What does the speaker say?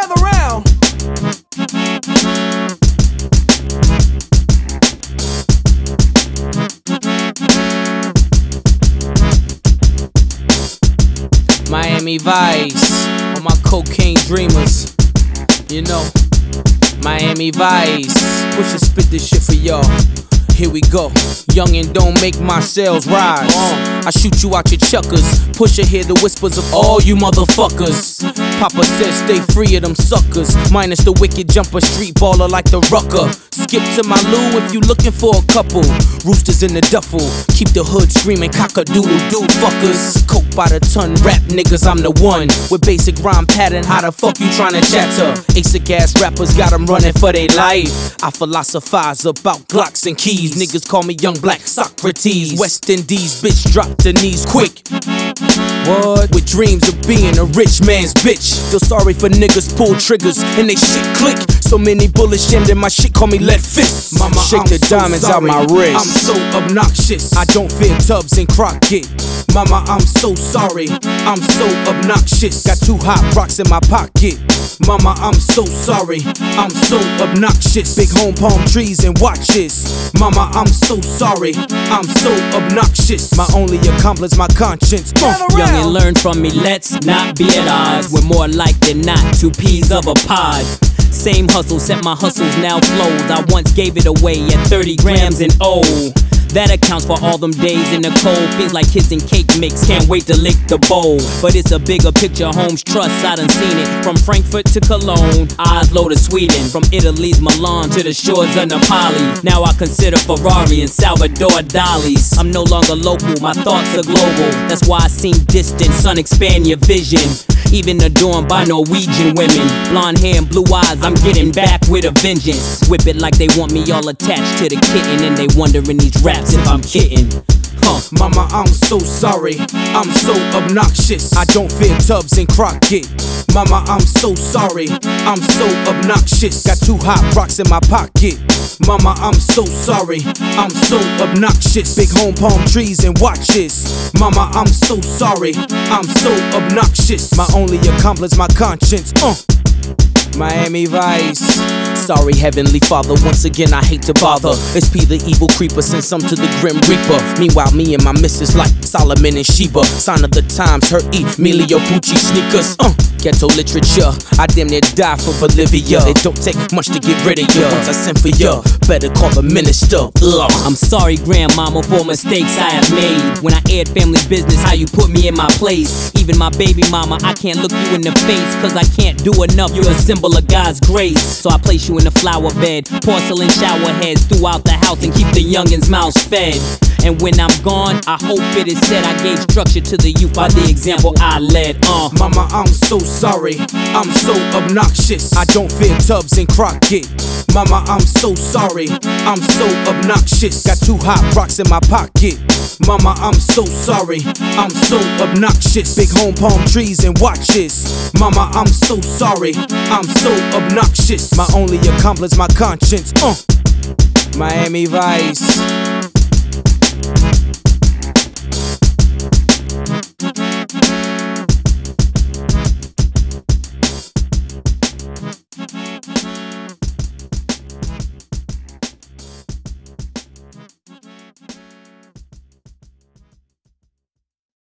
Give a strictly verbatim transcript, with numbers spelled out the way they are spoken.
Gather round. Miami Vice, all my cocaine dreamers, you know, Miami Vice. Push and spit this shit for y'all. Here we go. Youngin' don't make my sales rise. Uh, I shoot you out your chuckers. Push and hear the whispers of all you motherfuckers. Papa says stay free of them suckers. Minus the wicked jumper, street baller like the rucker. Skip to my loo if you looking for a couple. Roosters in the duffel. Keep the hood screaming cock-a-doodle-doo fuckers. Coke by the ton, rap niggas, I'm the one. With basic rhyme pattern, how the fuck you tryna chatter? Asic ass rappers got them running for their life. I philosophize about Glocks and keys. Niggas call me young black Socrates. West Indies, bitch, drop the knees quick. What? With dreams of being a rich man's bitch. Feel sorry for niggas pull triggers and they shit click. So many bullets jammed in my shit, call me lead fist. Mama, shake I'm the so diamonds sorry. Out my wrist. I'm so obnoxious, I don't fear Tubbs and Crockett. Mama, I'm so sorry, I'm so obnoxious. Got two hot rocks in my pocket. Mama, I'm so sorry, I'm so obnoxious. Big home palm trees and watches. Mama, I'm so sorry, I'm so obnoxious. My only accomplice, my conscience. Uh. Young and learn from me, let's not be at odds. We're more like than not two peas of a pod. Same hustle, set my hustles now flows. I once gave it away at thirty grams and oh. That accounts for all them days in the cold. Feels like kids in cake mix, can't wait to lick the bowl. But it's a bigger picture, Holmes Trust, I done seen it. From Frankfurt to Cologne, Oslo to Sweden. From Italy's Milan to the shores of Napoli. Now I consider Ferrari and Salvador Dali's. I'm no longer local, my thoughts are global. That's why I seem distant, son, expand your vision. Even adorned by Norwegian women. Blonde hair and blue eyes, I'm getting back with a vengeance. Whip it like they want me all attached to the kitten. And they wondering these raps if I'm kidding. Huh. Mama, I'm so sorry, I'm so obnoxious. I don't fear Tubbs and Crockett. Mama, I'm so sorry, I'm so obnoxious. Got two hot rocks in my pocket. Mama, I'm so sorry, I'm so obnoxious. Big home palm trees and watches. Mama, I'm so sorry, I'm so obnoxious. My only accomplice, my conscience. Uh. Miami Vice. Sorry, Heavenly Father, once again I hate to bother. It's P the evil creeper, send some to the Grim Reaper. Meanwhile, me and my missus like Solomon and Sheba. Sign of the times, her Emilio Pucci sneakers. Uh, ghetto literature, I damn near die for Bolivia. It don't take much to get rid of ya. Once I send for ya, better call the minister. Ugh. I'm sorry, grandmama, for mistakes I have made. When I aired family business, how you put me in my place. Even my baby mama, I can't look you in the face, cause I can't do enough, you're a symbol of God's grace. So I place you in the flower bed, porcelain shower heads throughout the house and keep the youngins' mouths fed. And when I'm gone, I hope it is said I gave structure to the youth by the example I led. Uh. Mama, I'm so sorry, I'm so obnoxious. I don't fear Tubbs and Crockett. Mama, I'm so sorry, I'm so obnoxious. Got two hot rocks in my pocket. Mama, I'm so sorry, I'm so obnoxious. Big home palm trees and watches. Mama, I'm so sorry, I'm so obnoxious. My only accomplice, my conscience. Uh. Miami Vice.